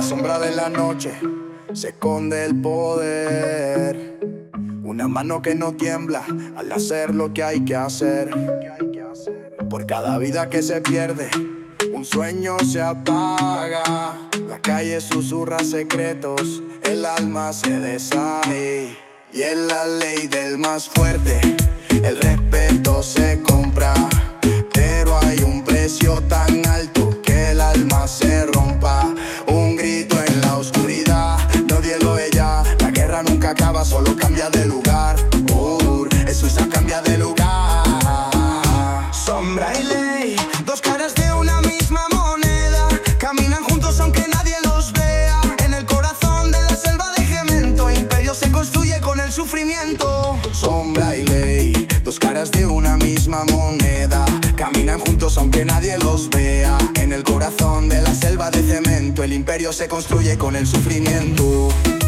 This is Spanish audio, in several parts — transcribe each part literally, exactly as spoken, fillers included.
la sombra de la noche se esconde el poder. Una mano que no tiembla al hacer lo que hay que hacer. Por cada vida que se pierde, un sueño se apaga. La calle susurra secretos, el alma se deshace. Y es la ley del más fuerte, el respeto se compra. Pero hay un precio tan alto que el alma se rompa. Un grito en la oscuridad, nadie lo ve ya. La guerra nunca acaba, solo cambia de lugar. Uh, eso Suiza cambia de lugar. Sombra y ley, dos caras de una misma moneda. Caminan juntos aunque nadie los vea. En el corazón de la selva de Cemento, el imperio se construye con el sufrimiento. Sombra y ley, dos caras de una misma moneda. Caminan juntos aunque nadie los vea. En el corazón de la selva de cemento, el imperio se construye con el sufrimiento.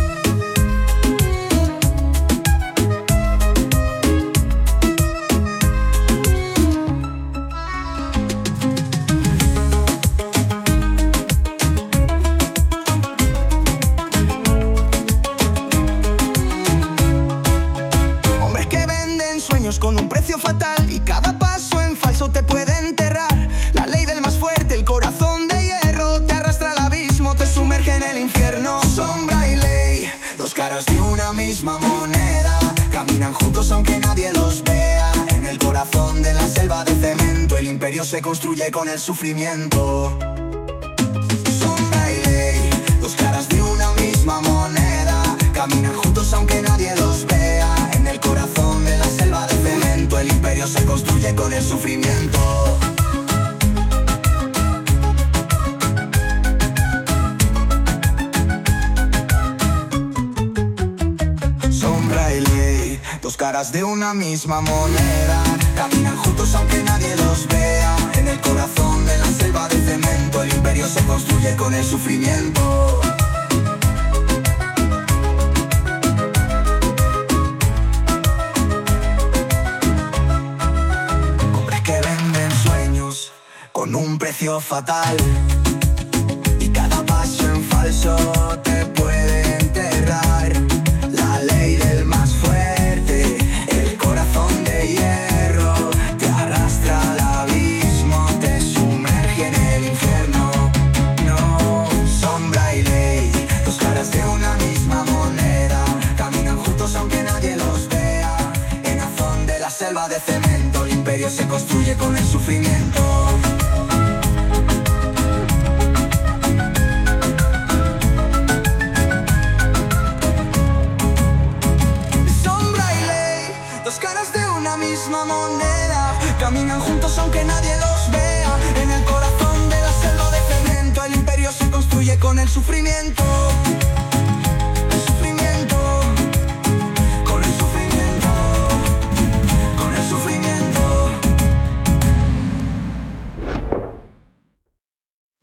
Hombres que venden sueños con un precio fatal, y cada paso en falso te puede enterrar. La ley del más fuerte, el corazón de hierro, te arrastra al abismo, te sumerge en el infierno. Sombra y ley, dos caras de una misma moneda. Caminan juntos aunque nadie los vea. En el corazón de la selva de cemento, el imperio se construye con el sufrimiento. Sombra y ley, dos caras de una misma moneda. Caminan juntos aunque nadie los vea. En el corazón de la selva de cemento, el imperio se construye con el sufrimiento. Sombra y ley, dos caras de una misma moneda. Caminan juntos aunque nadie los vea. En el corazón de la selva de cemento, el imperio se construye con el sufrimiento. Hombres que venden sueños con un precio fatal, y cada paso en falso te puede enterrar. La ley del más fuerte, el corazón de hierro, te arrastra al abismo, te sumerge en el infierno. No, sombra y ley, dos caras de una misma moneda. Caminan juntos aunque nadie los vea. En azón de la selva de cemento, el imperio se construye con el sufrimiento. Misma moneda, caminan juntos aunque nadie los vea. En el corazón de la selva de cemento, el imperio se construye con el sufrimiento.